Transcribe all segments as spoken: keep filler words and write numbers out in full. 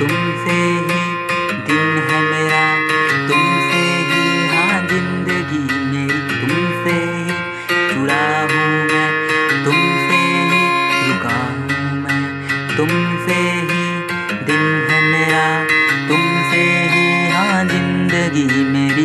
तुमसे ही दिन है मेरा, तुमसे ही हाँ जिंदगी मेरी, तुमसे ही जुड़ा हूँ मैं, तुमसे ही रुका हूँ मैं, तुमसे ही दिन है मेरा, तुमसे ही हाँ जिंदगी मेरी।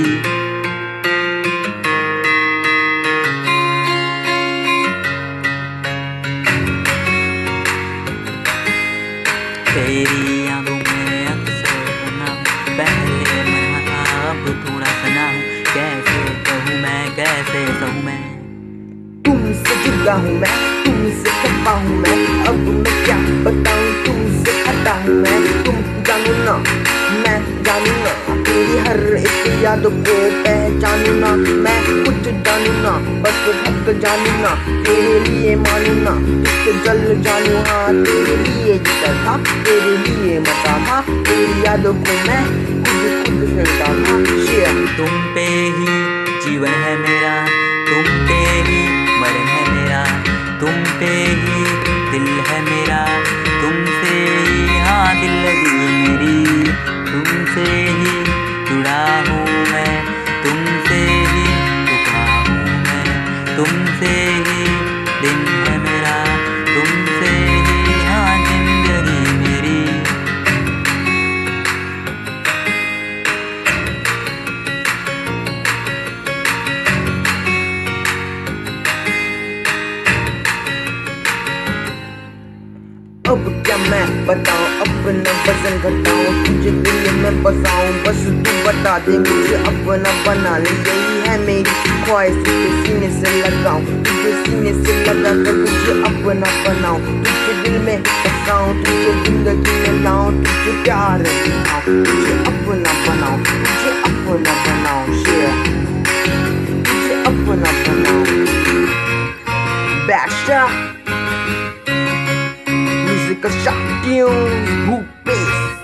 तेरी यादों में अक्सर बना हूँ, पहले मना था अब थोड़ा सना हूँ, कैसे कहूँ मैं कैसे सहूँ मैं। तुमसे जुड़ा हूँ मैं, तुमसे खपा हूँ मैं, अब मैं क्या बताऊँ तुमसे हटा हूँ मैं। तुम जानू ना मैं जानू ना, तेरी हर एक यादों को पहचानू ना, मैं कुछ जानू ना बस हक जानू ना, तेरे लिए मानू ना तुझसे जल जानू। हाँ तेरे लिए जीता था, तेरे लिए मचा था, तेरी यादों को मैं खुद खुद सुनता था। शेयर तुम पे ही जीवन है मेरा, तुम पे ही मरण है मेरा, तुम पे ही दिल है मेरा, तुमसे ही हाँ दिल लगी मेरी, तुमसे ही जुड़ा हूँ मैं, तुमसे ही रुका हूँ मैं, तुमसे ही दिन है मेरा, तुमसे ही हाँ जिंदगी मेरी। अब क्या मैं बताऊं अपना वजन घटाऊं, तुझे दिल में बसाऊं, बस तू बता दे मुझे अपना बना ले। यही है मेरी ख्वाहिश, तुझे सीने से लगाऊं, तुझे सीने से लगा कर तुझे अपना बनाऊं, तुझे दिल में बसाऊं, तुझे जिंदगी में लाऊं, तुझे प्यार दिखाऊं, तुझे अपना बनाऊं, तुझे अपना बनाऊं। शेयर तुझे अपना बनाऊं। Backshot Music Shot Tunes, Boot Bass.